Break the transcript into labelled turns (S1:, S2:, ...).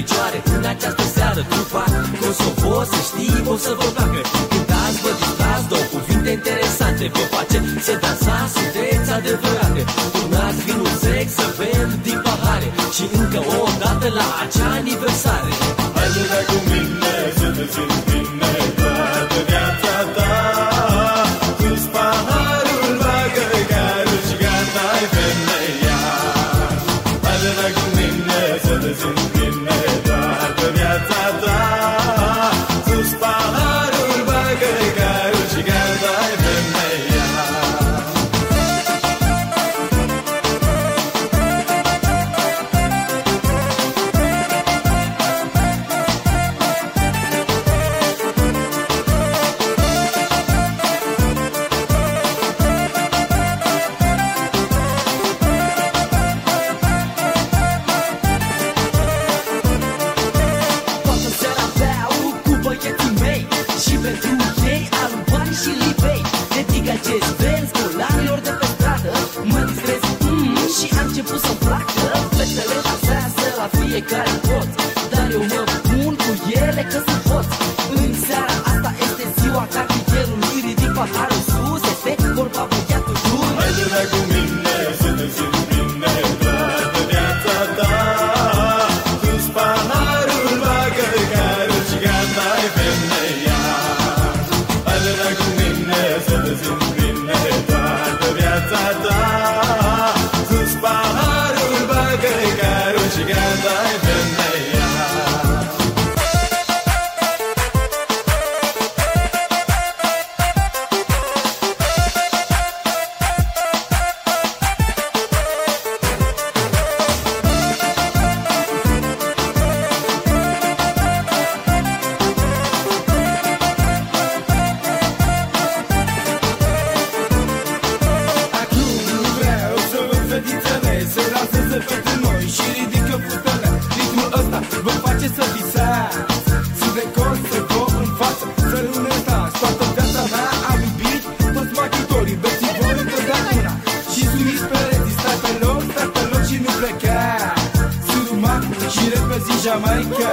S1: picioare în această seară trupa Kosovo, să știi, o să vă placă. Cântați, vă distrați, două cuvinte interesante vă face să dansați, sunteți adevărate. Turnați vinul sec să bem din pahare și încă o dată la acea aniversare.
S2: Haide cu mine să te simți bine toată viața ta. Sus paharul, bagă carul și gata-i femeia. Haide cu mine să te simți bine toată viața ta. Sus paharul, bagă carul și gata-i femeia.
S1: Acest vers colanilor de pe stradă mă distrez și am început să-mi placă. Fetele dansează la fiecare pot, dar eu mă pun cu ele că sunt hoți. În seara asta este ziua cartierului, ridic paharul sus, este vorba băiatul lui.
S2: Haide cu mine să te simți bine toată viața ta. Sus paharul, bagă carul și gata-i femeia. Haide cu mine să te simți bine toată viața ta. Sus paharul, bagă carul și gata-i femeia.
S3: Vă face să visați, să decor, să vă în față, să renesați. Toată viața mea am iubit toți machitorii, beți vor întotdeauna și suiți pereții. Stai pe loc și nu pleca. Suruma și repezi Jamaica.